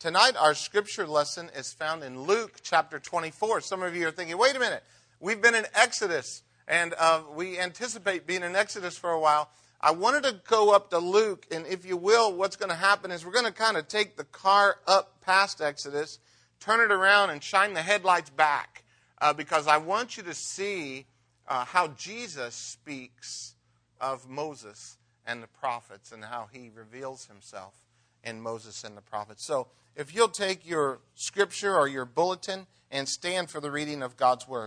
Tonight, our scripture lesson is found in Luke chapter 24. Some of you are thinking, wait a minute, we've been in Exodus, and we anticipate being in Exodus for a while. I wanted to go up to Luke, and if you will, what's going to happen is we're going to kind of take the car up past Exodus, turn it around, and shine the headlights back, because I want you to see how Jesus speaks of Moses and the prophets and how he reveals himself in Moses and the prophets. So if you'll take your scripture or your bulletin and stand for the reading of God's word.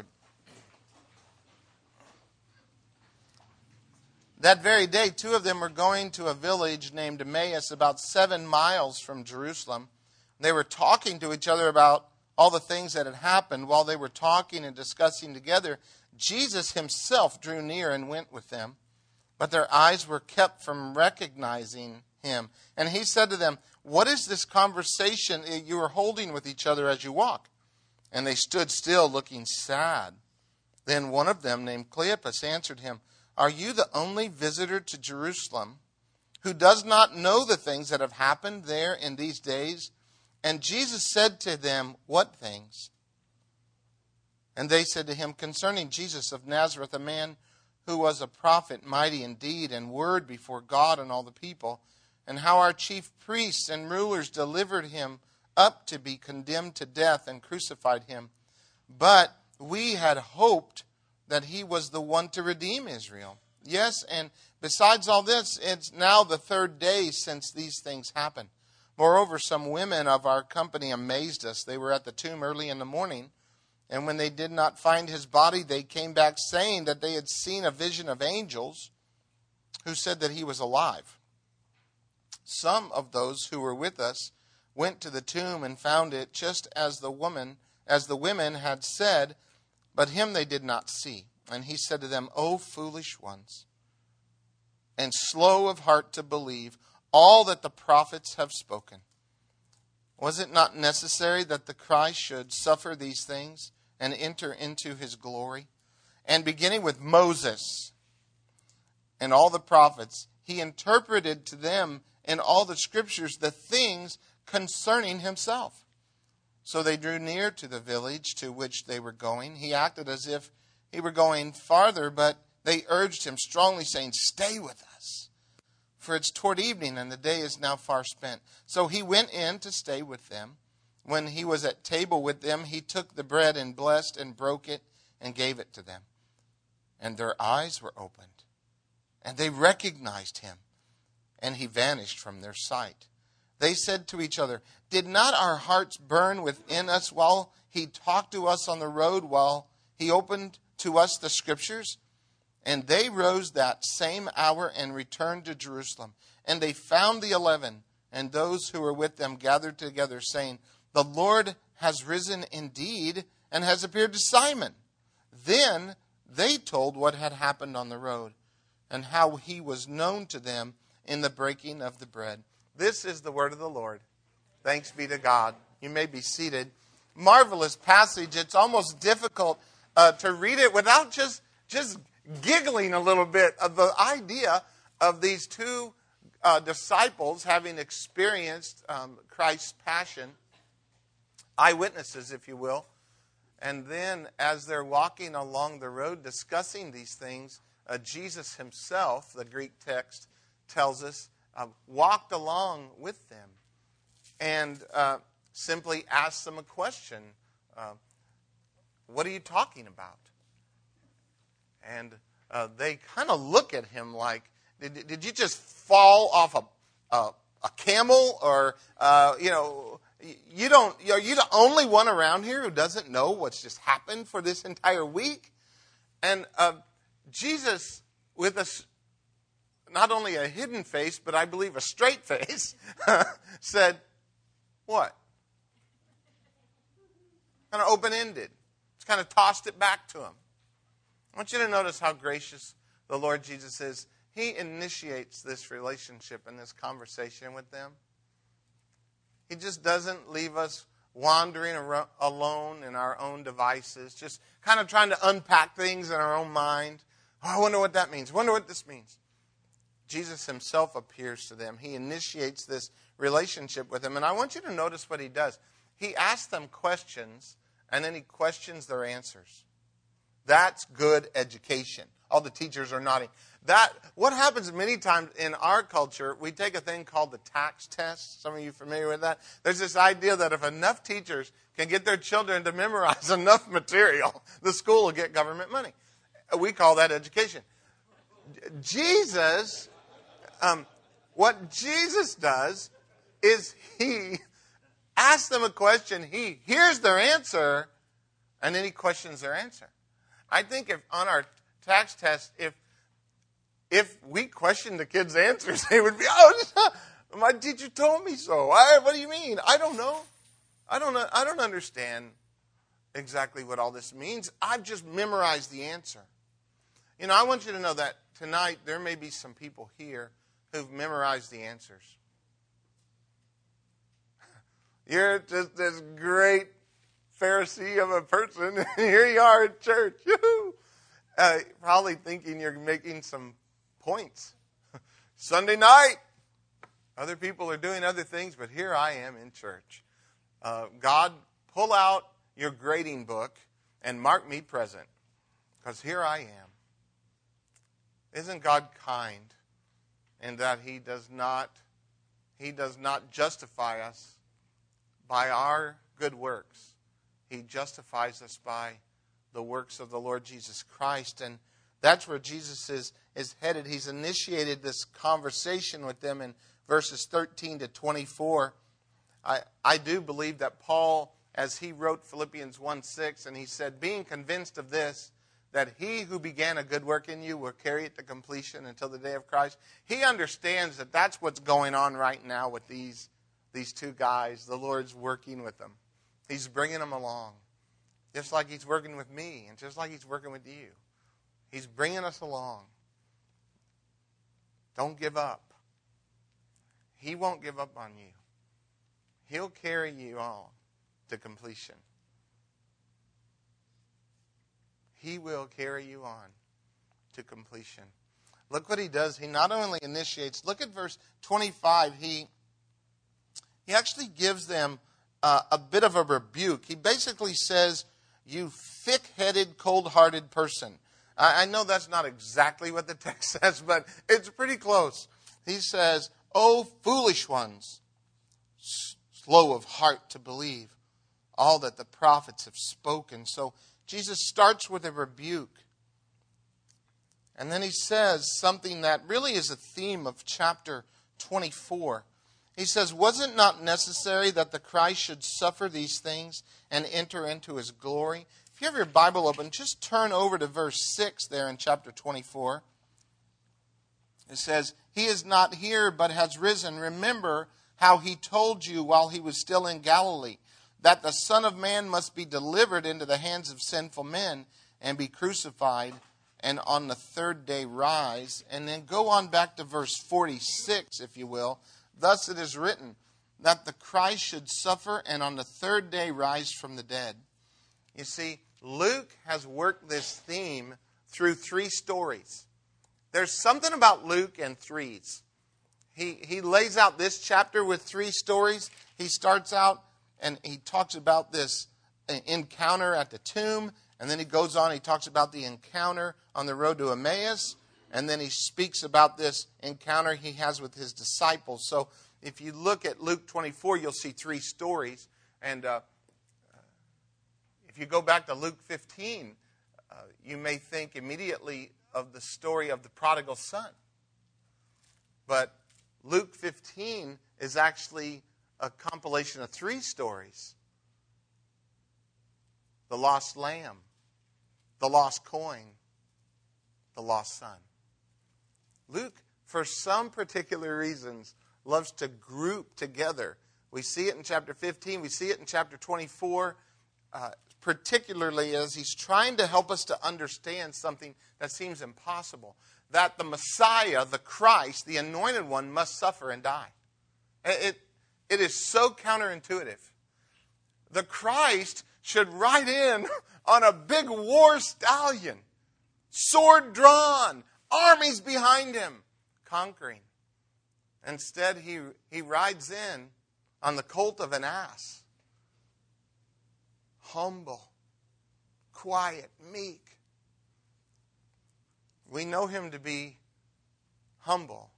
That very day, two of them were going to a village named Emmaus, about 7 miles from Jerusalem. They were talking to each other about all the things that had happened. While they were talking and discussing together, Jesus himself drew near and went with them. But their eyes were kept from recognizing him. And he said to them, "What is this conversation you are holding with each other as you walk?" And they stood still, looking sad. Then one of them, named Cleopas, answered him, "Are you the only visitor to Jerusalem who does not know the things that have happened there in these days?" And Jesus said to them, "What things?" And they said to him, "Concerning Jesus of Nazareth, a man who was a prophet, mighty in deed and word before God and all the people, and how our chief priests and rulers delivered him up to be condemned to death and crucified him. But we had hoped that he was the one to redeem Israel. Yes, and besides all this, it's now the 3rd day since these things happened. Moreover, some women of our company amazed us. They were at the tomb early in the morning, and when they did not find his body, they came back saying that they had seen a vision of angels who said that he was alive. Some of those who were with us went to the tomb and found it just as the women had said, but him they did not see. And he said to them, "O foolish ones, and slow of heart to believe all that the prophets have spoken. Was it not necessary that the Christ should suffer these things and enter into his glory?" And beginning with Moses and all the prophets, he interpreted to them in all the scriptures the things concerning himself. So they drew near to the village to which they were going. He acted as if he were going farther, but they urged him strongly, saying, "Stay with us, for it's toward evening, and the day is now far spent." So he went in to stay with them. When he was at table with them, he took the bread and blessed and broke it and gave it to them. And their eyes were opened, and they recognized him, and he vanished from their sight. They said to each other, "Did not our hearts burn within us while he talked to us on the road, while he opened to us the scriptures?" And they rose that same hour and returned to Jerusalem. And they found the 11 and those who were with them gathered together, saying, "The Lord has risen indeed and has appeared to Simon." Then they told what had happened on the road and how he was known to them in the breaking of the bread. This is the word of the Lord. Thanks be to God. You may be seated. Marvelous passage. It's almost difficult to read it without just giggling a little bit of the idea of these two disciples having experienced Christ's passion, eyewitnesses, if you will. And then as they're walking along the road discussing these things, Jesus himself, the Greek text tells us, walked along with them and simply asked them a question. What are you talking about? And they kind of look at him like, did you just fall off a camel? Or, are you the only one around here who doesn't know what's just happened for this entire week? And Jesus, with not only a hidden face, but I believe a straight face, said, "What?" Kind of open-ended. Just kind of tossed it back to him. I want you to notice how gracious the Lord Jesus is. He initiates this relationship and this conversation with them. He just doesn't leave us wandering alone in our own devices, just kind of trying to unpack things in our own mind. "Oh, I wonder what that means. I wonder what this means." Jesus himself appears to them. He initiates this relationship with him. And I want you to notice what he does. He asks them questions, and then he questions their answers. That's good education. All the teachers are nodding. What happens many times in our culture, we take a thing called the tax test. Some of you familiar with that? There's this idea that if enough teachers can get their children to memorize enough material, the school will get government money. We call that education. Jesus, what Jesus does is he asks them a question, he hears their answer, and then he questions their answer. I think if on our tax test, if we questioned the kids' answers, they would be, my teacher told me so. What do you mean? I don't know. I don't understand exactly what all this means. I've just memorized the answer. I want you to know that tonight there may be some people here who've memorized the answers. You're just this great Pharisee of a person, and here you are at church. Probably thinking you're making some points. Sunday night, other people are doing other things, but here I am in church. God, pull out your grading book and mark me present, because here I am. Isn't God kind in that He does not justify us by our good works? He justifies us by the works of the Lord Jesus Christ. And that's where Jesus is headed. He's initiated this conversation with them in verses 13 to 24. I do believe that Paul, as he wrote Philippians 1:6, and he said, being convinced of this, that he who began a good work in you will carry it to completion until the day of Christ. He understands that that's what's going on right now with these two guys. The Lord's working with them. He's bringing them along. Just like He's working with me and just like He's working with you. He's bringing us along. Don't give up. He won't give up on you. He'll carry you on to completion. He will carry you on to completion. Look what He does. He not only initiates, look at verse 25. He actually gives them a bit of a rebuke. He basically says, you thick-headed, cold-hearted person. I know that's not exactly what the text says, but it's pretty close. He says, oh, foolish ones, slow of heart to believe all that the prophets have spoken. So Jesus starts with a rebuke. And then He says something that really is a theme of chapter 24. He says, was it not necessary that the Christ should suffer these things and enter into His glory? If you have your Bible open, just turn over to verse 6 there in chapter 24. It says, He is not here, but has risen. Remember how He told you while He was still in Galilee, that the Son of Man must be delivered into the hands of sinful men and be crucified, and on the third day rise. And then go on back to verse 46, if you will. Thus it is written, that the Christ should suffer and on the third day rise from the dead. You see, Luke has worked this theme through 3 stories. There's something about Luke and threes. He lays out this chapter with 3 stories. He starts out and he talks about this encounter at the tomb. And then he goes on, he talks about the encounter on the road to Emmaus. And then he speaks about this encounter he has with his disciples. So if you look at Luke 24, you'll see 3 stories. And if you go back to Luke 15, you may think immediately of the story of the prodigal son. But Luke 15 is actually a compilation of 3 stories. The lost lamb, the lost coin, the lost son. Luke, for some particular reasons, loves to group together. We see it in chapter 15. We see it in chapter 24, particularly as he's trying to help us to understand something that seems impossible. That the Messiah, the Christ, the Anointed One, must suffer and die. It is so counterintuitive. The Christ should ride in on a big war stallion, sword drawn, armies behind him, conquering. Instead, he rides in on the colt of an ass. Humble, quiet, meek. We know him to be humble.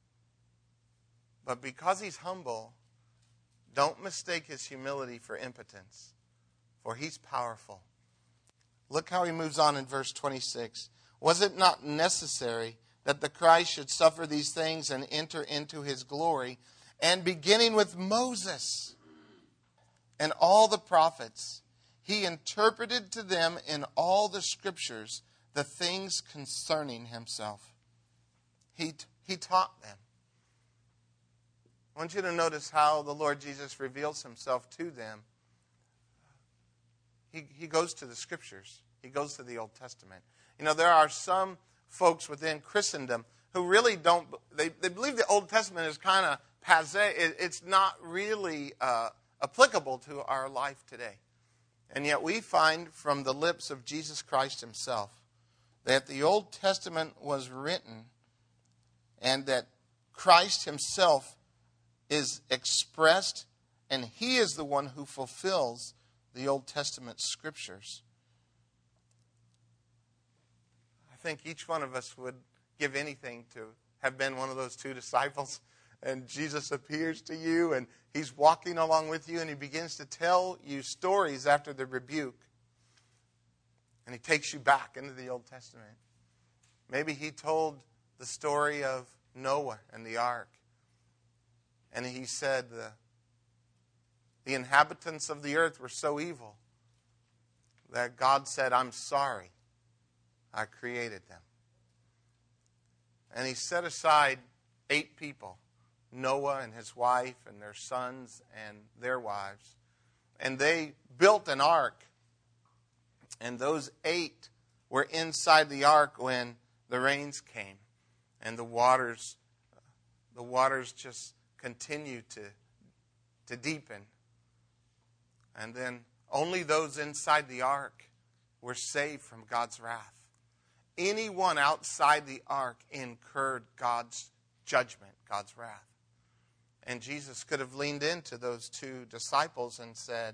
But because he's humble, don't mistake his humility for impotence, for he's powerful. Look how he moves on in verse 26. Was it not necessary that the Christ should suffer these things and enter into his glory? And beginning with Moses and all the prophets, he interpreted to them in all the scriptures the things concerning himself. He taught them. I want you to notice how the Lord Jesus reveals himself to them. He goes to the scriptures. He goes to the Old Testament. You know, there are some folks within Christendom who really don't, they believe the Old Testament is kind of passé. It's not really applicable to our life today. And yet we find from the lips of Jesus Christ himself that the Old Testament was written and that Christ himself is expressed, and he is the one who fulfills the Old Testament scriptures. I think each one of us would give anything to have been one of those two disciples, and Jesus appears to you, and he's walking along with you, and he begins to tell you stories after the rebuke. And he takes you back into the Old Testament. Maybe he told the story of Noah and the ark. And he said the inhabitants of the earth were so evil that God said, I'm sorry I created them. And he set aside 8 people, Noah and his wife and their sons and their wives. And they built an ark. And those 8 were inside the ark when the rains came. And the waters just continued to deepen. And then only those inside the ark were saved from God's wrath. Anyone outside the ark incurred God's judgment, God's wrath. And Jesus could have leaned into those 2 disciples and said,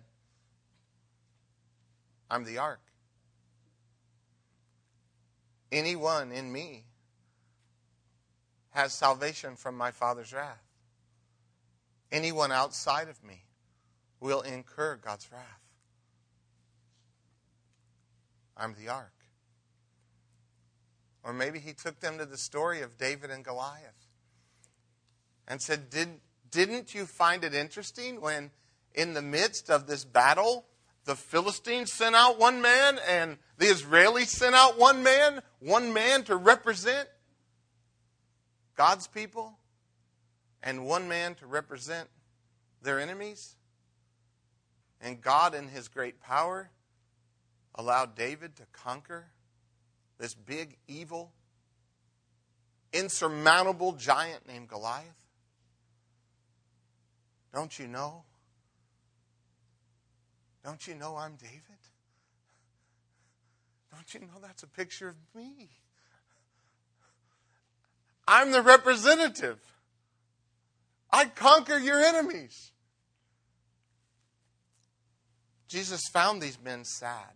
I'm the ark. Anyone in me has salvation from my Father's wrath. Anyone outside of me will incur God's wrath. I'm the ark. Or maybe he took them to the story of David and Goliath and said, didn't you find it interesting when in the midst of this battle, the Philistines sent out one man and the Israelis sent out one man to represent God's people and one man to represent their enemies? And God in his great power allowed David to conquer this big, evil, insurmountable giant named Goliath. Don't you know? Don't you know I'm David? Don't you know that's a picture of me? I'm the representative. I conquer your enemies. Jesus found these men sad.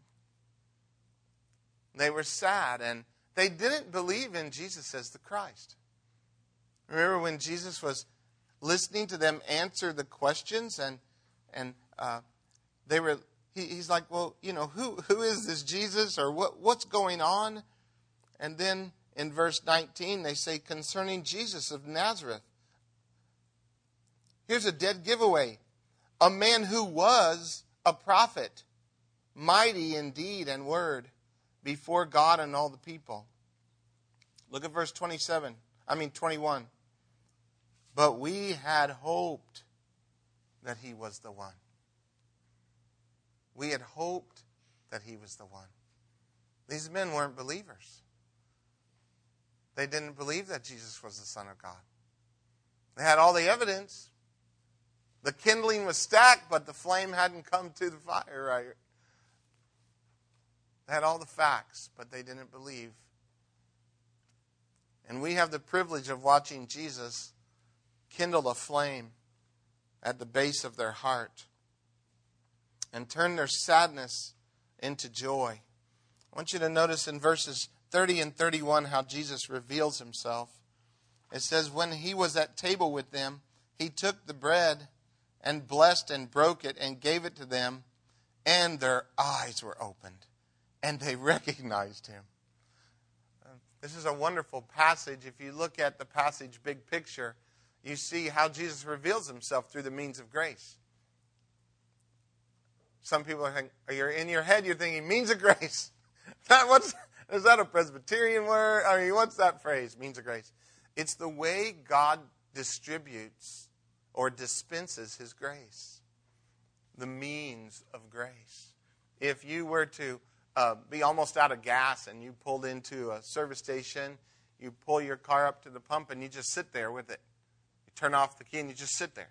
They were sad, and they didn't believe in Jesus as the Christ. Remember when Jesus was listening to them answer the questions, and they were. He's like, well, you know, who is this Jesus, or what's going on? And then in verse 19 they say, concerning Jesus of Nazareth. Here's a dead giveaway. A man who was a prophet, mighty in deed and word, before God and all the people. Look at verse 21. But we had hoped that he was the one. We had hoped that he was the one. These men weren't believers. They didn't believe that Jesus was the Son of God. They had all the evidence. The kindling was stacked, but the flame hadn't come to the fire, right? They had all the facts, but they didn't believe. And we have the privilege of watching Jesus kindle a flame at the base of their heart and turn their sadness into joy. I want you to notice in verses 30 and 31 how Jesus reveals himself. It says, when he was at table with them, he took the bread and blessed and broke it and gave it to them, and their eyes were opened, and they recognized him. This is a wonderful passage. If you look at the passage big picture, you see how Jesus reveals himself through the means of grace. Some people are thinking, you're in your head, you're thinking, means of grace. Is that a Presbyterian word? I mean, what's that phrase, means of grace? It's the way God distributes or dispenses his grace. The means of grace. If you were to be almost out of gas and you pulled into a service station, you pull your car up to the pump and you just sit there with it. You turn off the key and you just sit there,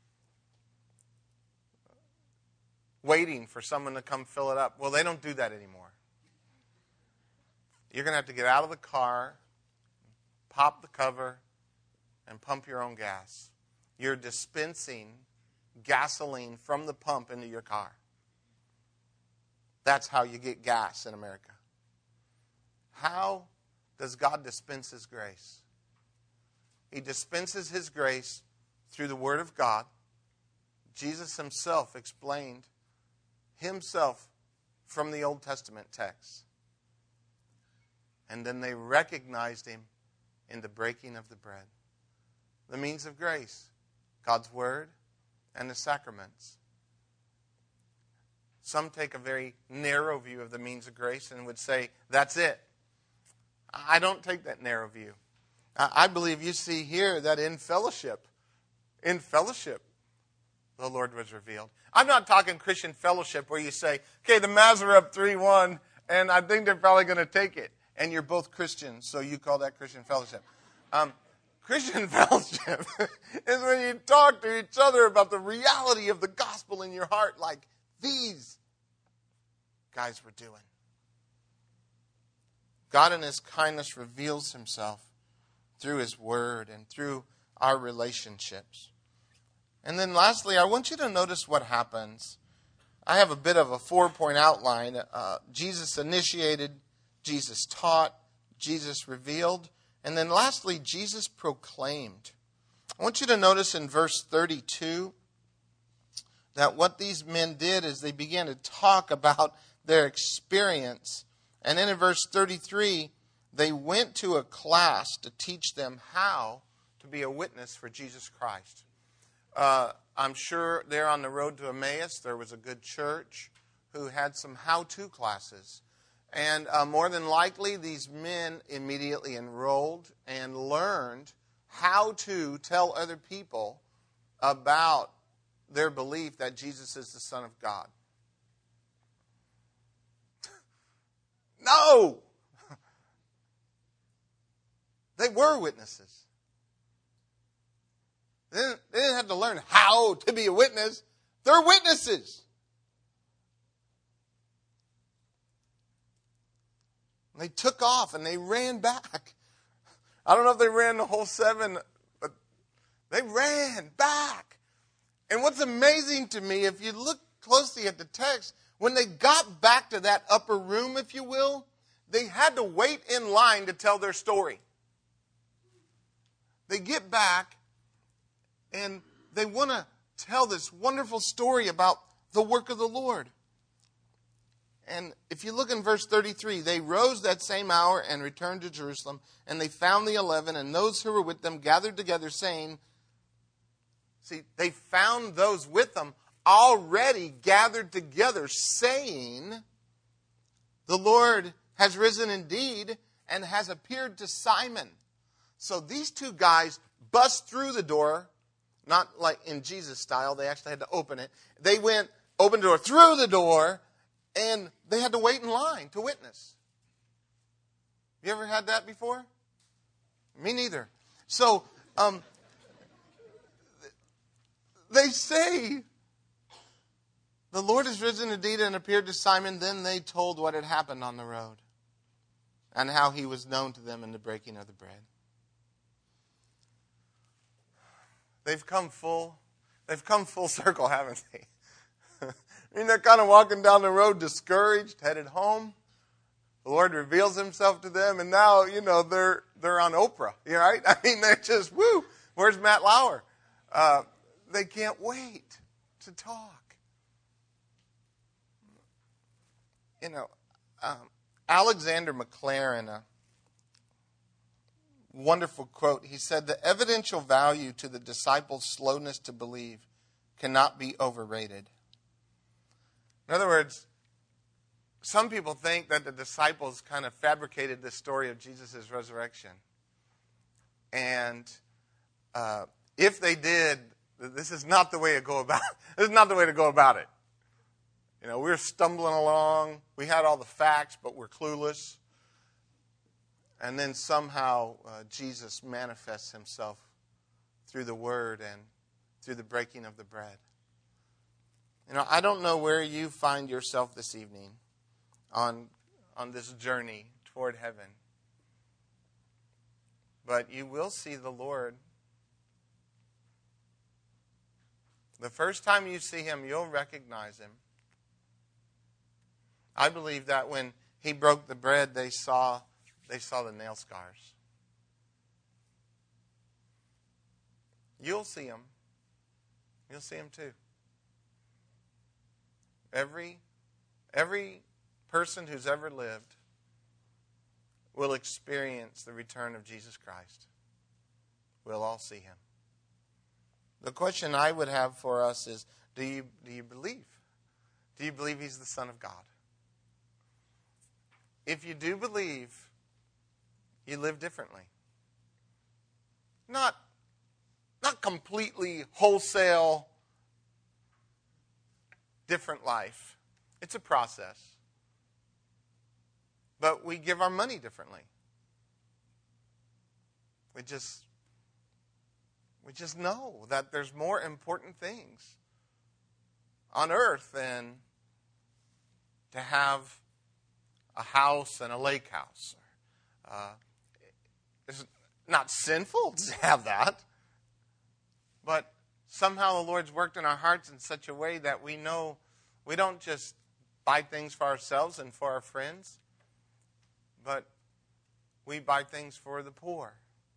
waiting for someone to come fill it up. Well, they don't do that anymore. You're going to have to get out of the car, pop the cover, and pump your own gas. You're dispensing gasoline from the pump into your car. That's how you get gas in America. How does God dispense his grace? He dispenses his grace through the Word of God. Jesus himself explained himself from the Old Testament text. And then they recognized him in the breaking of the bread. The means of grace, God's Word and the sacraments. Some take a very narrow view of the means of grace and would say, that's it. I don't take that narrow view. I believe you see here that in fellowship, the Lord was revealed. I'm not talking Christian fellowship where you say, okay, the Mavs are up 3-1, and I think they're probably going to take it. And you're both Christians, so you call that Christian fellowship. Christian fellowship is when you talk to each other about the reality of the gospel in your heart, like these guys were doing. God in his kindness reveals himself through his word and through our relationships. And then lastly, I want you to notice what happens. I have a bit of a 4-point outline. Jesus initiated, Jesus taught, Jesus revealed, and then lastly, Jesus proclaimed. I want you to notice in verse 32 that what these men did is they began to talk about their experience. And then in verse 33, they went to a class to teach them how to be a witness for Jesus Christ. I'm sure there on the road to Emmaus, there was a good church who had some how-to classes. And more than likely, these men immediately enrolled and learned how to tell other people about their belief that Jesus is the Son of God. No! They were witnesses. They didn't have to learn how to be a witness. They're witnesses. They took off and they ran back. I don't know if they ran the whole 7, but they ran back. And what's amazing to me, if you look closely at the text, when they got back to that upper room, if you will, they had to wait in line to tell their story. They get back and they want to tell this wonderful story about the work of the Lord. And if you look in verse 33, they rose that same hour and returned to Jerusalem, and they found the 11, and those who were with them gathered together, saying, see, they found those with them already gathered together, saying, the Lord has risen indeed and has appeared to Simon. So these two guys bust through the door, not like in Jesus style, they actually had to open it. They opened the door, through the door, and they had to wait in line to witness. You ever had that before? Me neither. So, they say, the Lord has risen indeed and appeared to Simon. Then they told what had happened on the road and how he was known to them in the breaking of the bread. they've come full circle, haven't they? I mean, they're kind of walking down the road discouraged, headed home. The Lord reveals himself to them, and now, they're on Oprah, right? I mean, they're just, woo, where's Matt Lauer? They can't wait to talk. Alexander McLaren, a wonderful quote, he said, "The evidential value to the disciples' slowness to believe cannot be overrated." In other words, some people think that the disciples kind of fabricated the story of Jesus' resurrection. And if they did, this is not the way to go about it. This is not the way to go about it. We're stumbling along. We had all the facts, but we're clueless. And then somehow Jesus manifests himself through the word and through the breaking of the bread. I don't know where you find yourself this evening on this journey toward heaven. But you will see the Lord. The first time you see him, you'll recognize him. I believe that when he broke the bread, they saw the nail scars. You'll see him. You'll see him too. Every person who's ever lived will experience the return of Jesus Christ. We'll all see him. The question I would have for us is, do you believe? Do you believe he's the Son of God? If you do believe, you live differently. Not completely wholesale different life. It's a process. But we give our money differently. We just know that there's more important things on earth than to have a house and a lake house. It's not sinful to have that, but somehow the Lord's worked in our hearts in such a way that we know we don't just buy things for ourselves and for our friends, but we buy things for the poor.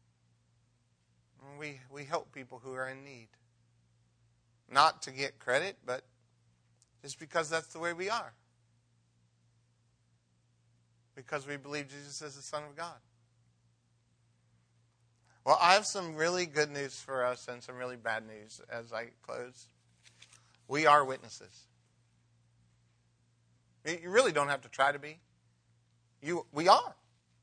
We help people who are in need. Not to get credit, but just because that's the way we are. Because we believe Jesus is the Son of God. Well, I have some really good news for us and some really bad news as I close. We are witnesses. You really don't have to try to be. We are.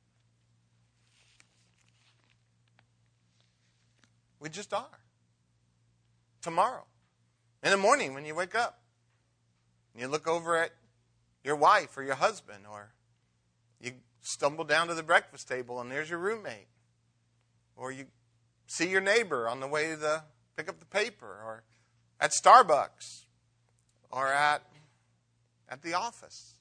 We just are. Tomorrow. In the morning when you wake up. You look over at your wife or your husband, or you stumble down to the breakfast table and there's your roommate. Or you see your neighbor on the way to pick up the paper, or at Starbucks, or at the office.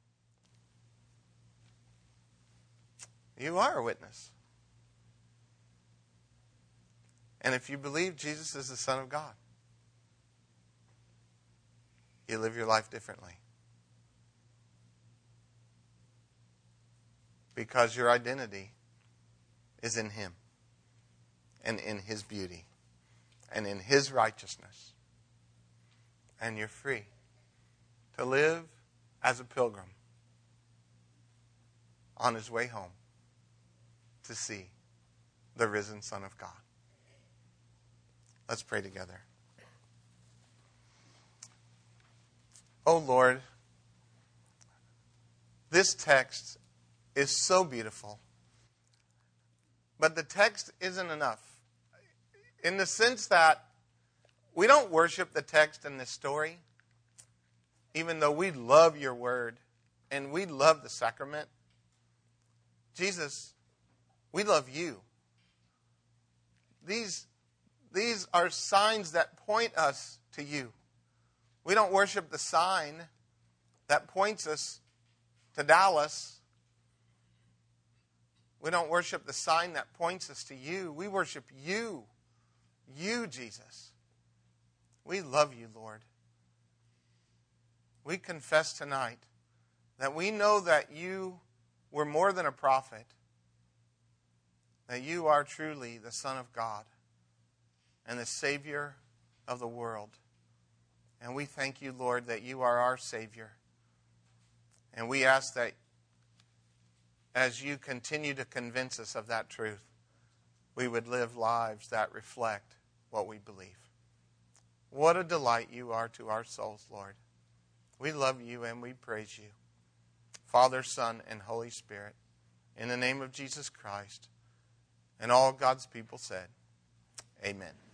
You are a witness. And if you believe Jesus is the Son of God, you live your life differently. Because your identity is in him, and in his beauty, and in his righteousness. And you're free to live as a pilgrim on his way home to see the risen Son of God. Let's pray together. Oh Lord, this text is so beautiful. But the text isn't enough. In the sense that we don't worship the text in this story, even though we love your word and we love the sacrament. Jesus, we love you. These are signs that point us to you. We don't worship the sign that points us to Dallas. We don't worship the sign that points us to you. We worship you You, Jesus. We love you, Lord. We confess tonight that we know that you were more than a prophet, that you are truly the Son of God and the Savior of the world. And we thank you, Lord, that you are our Savior. And we ask that as you continue to convince us of that truth, we would live lives that reflect what we believe. What a delight you are to our souls, Lord. We love you and we praise you. Father, Son, and Holy Spirit, in the name of Jesus Christ, and all God's people said, amen.